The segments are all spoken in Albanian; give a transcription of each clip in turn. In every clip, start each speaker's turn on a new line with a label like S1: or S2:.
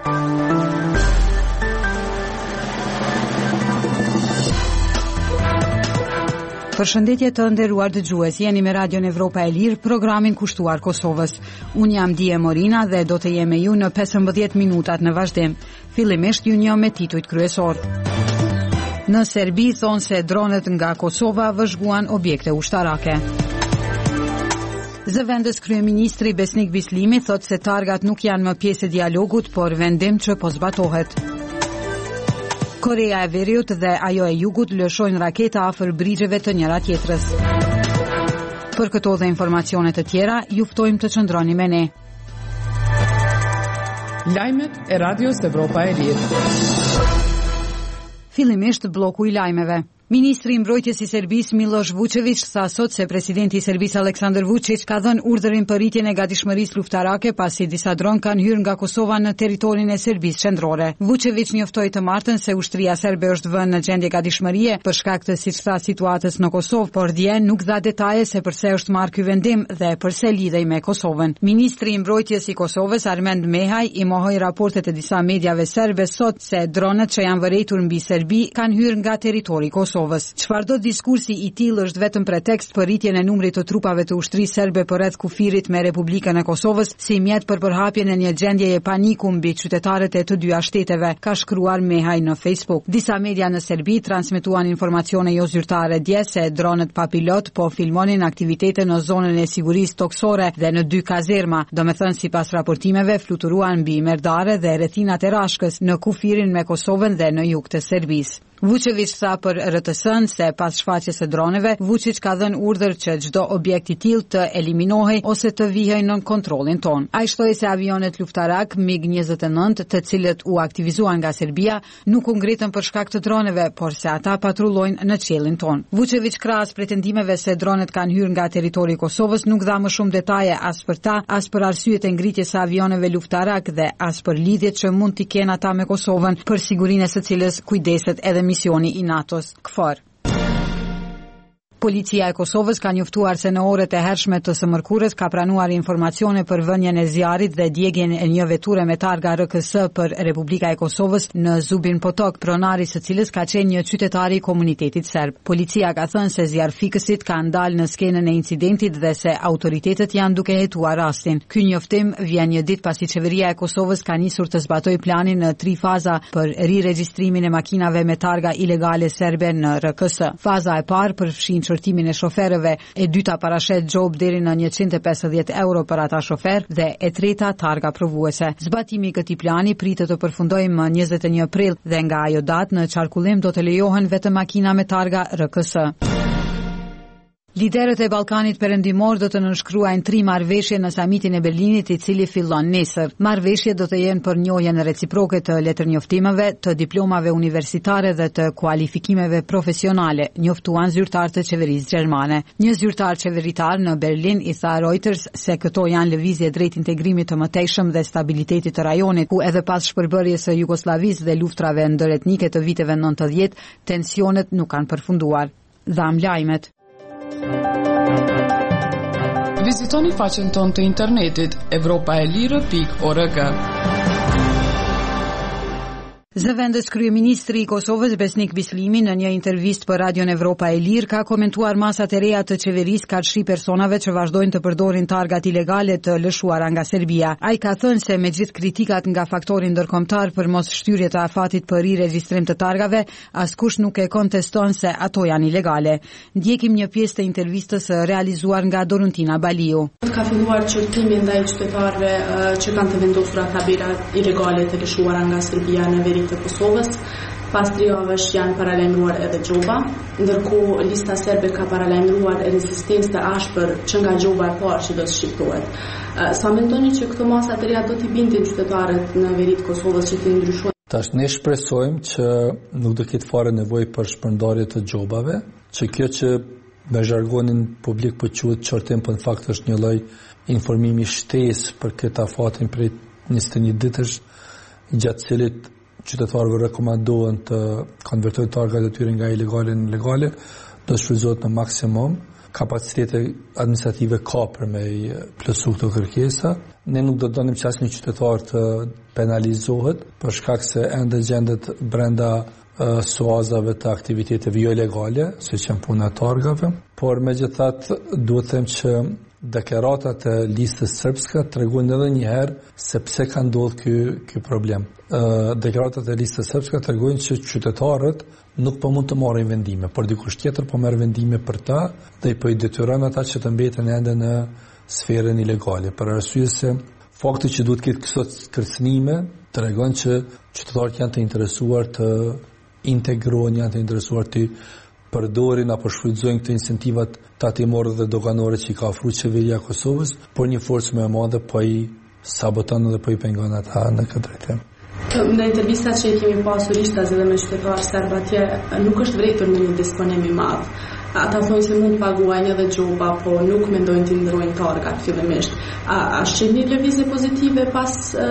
S1: Përshëndetje të nderuar dëgjues, jeni me Radion Evropa e Lirë, programin kushtuar Kosovës. Unë jam Dije Morina dhe do të jem me ju në 15 minutat në vazhdim. Fillimisht ju njoh me titujt kryesor. Në Serbi thonë se dronet nga Kosova vëzhguan objekte ushtarake. Zëvendës kryeministri Besnik Bislimi thot se targat nuk janë më pjesë e dialogut, por vendim që po zbatohet. Korea e Veriut dhe ajo e Jugut lëshojnë raketa afër brigjeve të njëra tjetrës. Për këto dhe informacionet të tjera, ju ftojmë të qëndroni me ne.
S2: Lajmet e Radios Evropa e Lirë.
S1: Fillimisht bloku i lajmeve. Ministri i Mbrojtjes i Serbisë Miloš Vučević tha sot se presidenti i Serbisë Aleksandar Vučić ka dhënë urdhërin për rritjen e gatishmërisë luftarake pasi disa dronë kanë hyrë nga Kosova në territorin e Serbisë qendrore. Vučević njoftoi të martën se ushtria serbe është vënë në gjendje gatishmërie për shkak të, siç tha, situatës në Kosovë, por dje nuk dha detaje se pse është marrë ky vendim dhe pse lidhej me Kosovën. Ministri i Mbrojtjes i Kosovës Armend Mehaj i mohoi raportet e disa mediave serbe sot se dronët që janë vërejtur mbi Serbi kanë hyrë nga territori Kosovës. Çfarëdo diskursi i tillë është vetëm pretekst për rritjen e numrit të trupave të ushtrisë serbe përreth kufirit me Republikën e Kosovës, si mjet për përhapjen e një gjendjeje paniku mbi qytetarët e të dyja shteteve, ka shkruar Mehaj në Facebook. Disa media në Serbi transmetuan informacione jo zyrtare dje se dronët pa pilot po filmonin aktivitete në zonën e sigurisë toksore dhe në 2 kazerma, domethënë sipas raportimeve fluturuan mbi Merdare dhe rrethinat e Rashkës në kufirin me Kosovën dhe në jug të Serbisë. Vučević tha për RTS-n se pas shfaqjes së droneve, Vučić ka dhënë urdhër që çdo objekt i tillë të eliminohej ose të vihej nën kontrollin ton. Ai shtoi se avionet luftarak MiG-29, të cilët u aktivizuan nga Serbia, nuk u ngritën për shkak të droneve, por se ata patrullojnë në qiellin ton. Vučević krahas pretendimeve se dronet kanë hyrë nga territori i Kosovës, nuk dha më shumë detaje as për ta, as për arsyet e ngritjes së avioneve luftarak dhe as për lidhjet që mund t'i kenë ata me Kosovën, për sigurinë e së cilës kujdeset edhe misioni i NATO-s KFOR. Policia e Kosovës ka njoftuar se në orët e hershme të së mërkurës ka pranuar informacione për vënien e zjarrit dhe djegjen e një veture me targa RKS për Republika e Kosovës në Zubin Potok, pronari së cilës ka qenë një qytetar i komunitetit serb. Policia ka thënë se zjarrfikësit kanë dalë në skenën e incidentit dhe se autoritetet janë duke hetuar rastin. Ky njoftim vjen një ditë pasi qeveria e Kosovës ka nisur të zbatojë planin në 3 faza për riregjistrimin e makinave me targa ilegale serbe në RKS. Faza e parë përfshin çortimin e shoferëve, e dyta parashet xhop deri në 150 euro për ata shofer dhe e treta targa provuese. Zbatimi i këtij plani pritet të përfundojë më 21 prill dhe nga ajo datë në qarkullim do të lejohen vetëm makina me targa RKS. Liderët e Ballkanit Perëndimor do të nënshkruajnë 3 marrëveshje në samitin e Berlinit, i cili fillon nesër. Marrëveshjet do të jenë për njohjen reciproke të letërnjoftimeve, të diplomave universitare dhe të kualifikimeve profesionale, njoftuan zyrtar të qeverisë gjermane. Një zyrtar qeveritar në Berlin i tha Reuters se këto janë lëvizje drejt integrimit të mëtejshëm dhe stabilitetit të rajonit, ku edhe pas shpërbërjes së Jugosllavisë dhe luftrave ndëretnike të viteve 90, tensionet nuk kanë përfunduar. Dham lajmet.
S2: Vizitoni faqen tonë të internetit evropaelire.org.
S1: Zëvendës kryeministri i Kosovës Besnik Bislimi në një intervistë për Radion Evropa e Lirë ka komentuar masat e reja të qeverisë karshi personave që vazhdojnë të përdorin targat ilegale të lëshuara nga Serbia. Ai ka thënë se me gjithë kritikat nga faktori ndërkombëtar për mos shtyrje të afatit për riregjistrim të targave, askush nuk e konteston se ato janë ilegale. Ndjekim një pjesë të intervistës realizuar nga Doruntina Baliu.
S3: Ka filluar çortimi ndaj qytetarëve që kanë të vendosur tabela ilegale të lëshuara nga Serbia në veri të Kosovës. Pas 3 javësh janë paralajmëruar edhe gjoba, ndërkohë lista serbe ka paralajmëruar rezistencë të ashpër që nga gjoba e parë që do të shqiptohet. Sa mendoni që këto masa të reja do t'i bindin qytetarët në veri të Kosovës që t'i ndryshojnë?
S4: Tash ne shpresojmë që nuk do ketë fare nevojë për shpërndarje të gjobave, që kjo që me zhargonin publik po quhet çortim, po në fakt është një lloj informimi shtesë për këtë afatin prej 21 ditësh, gjatë cilit qytetarëve rekomandohen të konvertojnë targat e tyre nga ilegale në legale, do shfrytëzohet në maksimum. kapacitete administrative ka për me plotësu këto kërkesa. Ne nuk do donim që asnjë qytetar të penalizohet për shkak se ende gjendet brenda suazave të aktiviteteve jo legale, siç janë puna e targave, por megjithatë duhet të them që deklaratat e listës sërbske tregojnë edhe një herë se pse ka ndodhur ky problem. Deklaratat e listës sërbske tregojnë që qytetarët nuk po mund të marrin vendime, por dikush tjetër po merr vendime për ta dhe i po i detyron ata që të mbeten ende në sferën ilegale. Për arsye se fakti që duhet ketë këto kërcënime tregon që qytetarët janë të interesuar të integrohen, janë të interesuar të përdorin apo shfrytëzojnë këto incentivat tatimore dhe doganore që i ka ofruar qeveria e Kosovës, por një forcë më e madhe po i saboton dhe po i pengon ata në këtë drejtim.
S3: Në intervistat që i kemi pasur ishtas edhe me qytetarë serb atje, nuk është vërejtur në një disponim i madh. Ata thonë se mund të paguajnë edhe gjoba, po nuk mendojnë të ndrojnë targat fillimisht. A shihni lëvizje pozitive pas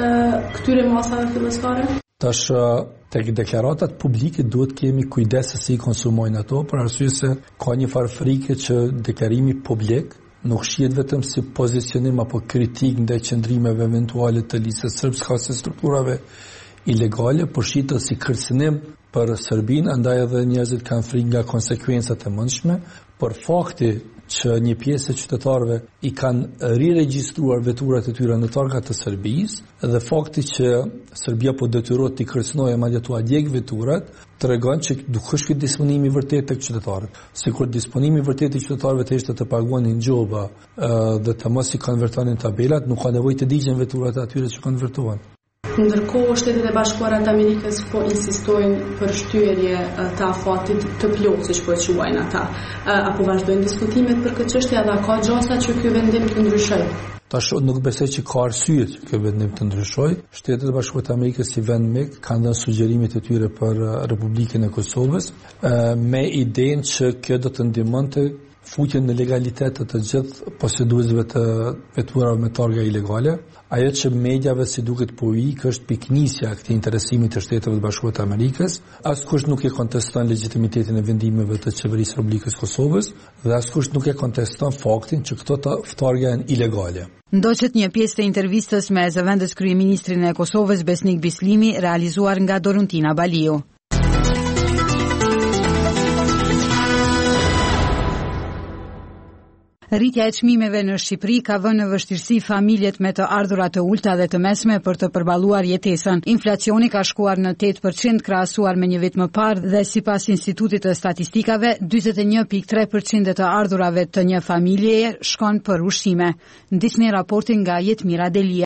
S3: këtyre masave fillestare?
S4: Tash tek deklaratat publike duhet kemi kujdes se si konsumojnë ato, për arsye se ka një farë frike që deklarimi publik nuk shihet vetëm si pozicionim apo kritik ndaj qëndrimeve eventuale të listës sërbske ose strukturave ilegale, por shihet si kërcënim për Serbinë, andaj edhe njerëzit kanë frikë nga konsekvencat e mundshme, por fakti që një pjesë e qytetarëve i kanë riregjistruar veturat e tyre në targat të Serbisë dhe fakti që Serbia po detyrohet të kërcënojë madje tu djeg veturat, tregon që nuk është ky disponim i vërtetë tek qytetarët. Sikur disponimi i vërtetë i qytetarëve të ishte të paguanin gjoba dhe të mos i konvertonin tabelat, nuk ka nevojë të digjen veturat e atyre që konvertohen.
S3: Ndërkohë, Shtetet e Bashkuara të Amerikës po insistojnë për shtyerje të afatit të plotë, siç po e quajnë ata. Apo vazhdojnë diskutimet për këtë çështje, a ka gjasa që ky vendim të ndryshojë?
S4: Tash nuk besoj që ka arsye që ky vendim të ndryshojë. Shtetet e Bashkuara të Amerikës si vend mik kanë dhënë sugjerimet e tyre për Republikën e Kosovës me idenë që kjo do të ndihmonte futjen në legalitet të gjithë poseduesve të veturave me targa ilegale. Ajo që mediave si duket po ikë është piknisja e këtij interesimi të Shteteve të Bashkuara të Amerikës. Askush nuk e konteston legjitimitetin e vendimeve të qeverisë së Republikës Kosovës dhe askush nuk e konteston faktin që këto targa janë ilegale.
S1: Ndoqët një pjesë të intervistës me zëvendës kryeministrin e Kosovës Besnik Bislimi realizuar nga Doruntina Baliu. Rritja e çmimeve në Shqipëri ka vënë në vështirësi familjet me të ardhurat të ulta dhe të mesme për të përballuar jetesën. Inflacioni ka shkuar në 8% krahasuar me një vit më parë dhe sipas Institutit të Statistikave, 41.3% të ardhurave të një familjeje shkon për ushqime. Ndiqni raportin nga Jetmira Delia.